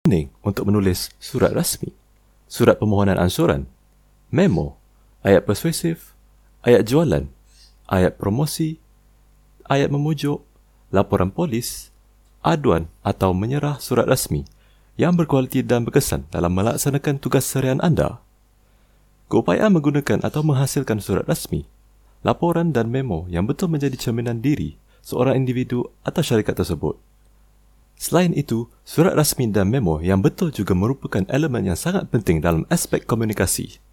Kuning untuk menulis surat rasmi, surat permohonan ansuran, memo, ayat persuasif, ayat jualan, ayat promosi, ayat memujuk, laporan polis, aduan atau menyerah surat rasmi yang berkualiti dan berkesan dalam melaksanakan tugas harian anda. Keupayaan menggunakan atau menghasilkan surat rasmi, laporan dan memo yang betul menjadi cerminan diri seorang individu atau syarikat tersebut. Selain itu, surat rasmi dan memo yang betul juga merupakan elemen yang sangat penting dalam aspek komunikasi.